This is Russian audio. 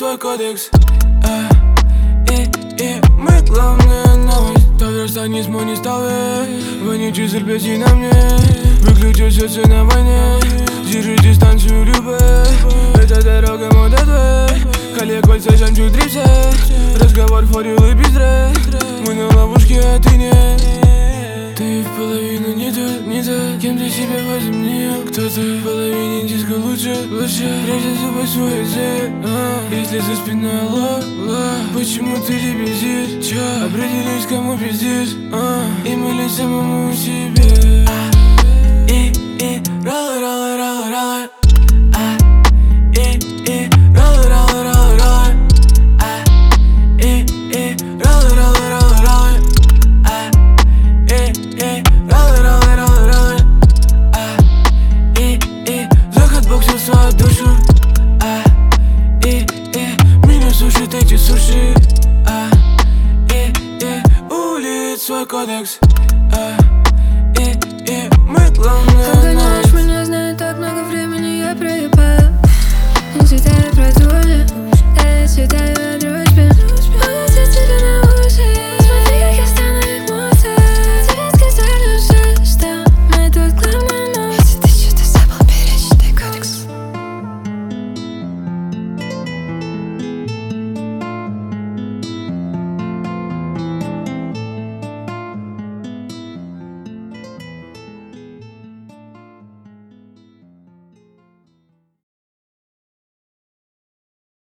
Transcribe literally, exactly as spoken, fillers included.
свой кодекс. а, И, и мы главная новость. Тогда что не смог не ставить вонючий серпеси на мне. Выключу сердце на войне. Держи дистанцию, любовь. Это дорога мода твоя. Коллег, кольца, жемчуг, дрипсе. Разговор, форил и бездресс. Мы на ловушке, а ты нет. Ты в половину не тот, не тот, кем ты себя возомнил. Кто-то в половине диска лучше, лучше. Прежде зубы свой язык, а, если за спиной ла-ла. Почему ты лебезишь, чё? Определись, кому пиздишь, а, и молись самому себе. а, И, и, роллы, роллы, роллы, роллы. а, И, и, роллы, роллы, роллы, роллы. а, И, и, роллы, роллы, роллы, роллы. а, И, и, роллы, роллы, роллы, роллы. а, И, и, заход боксил свою душу. а, И, и, меня сушит эти суши. а, И, и, улиц свой кодекс. а, И, и, мы главные.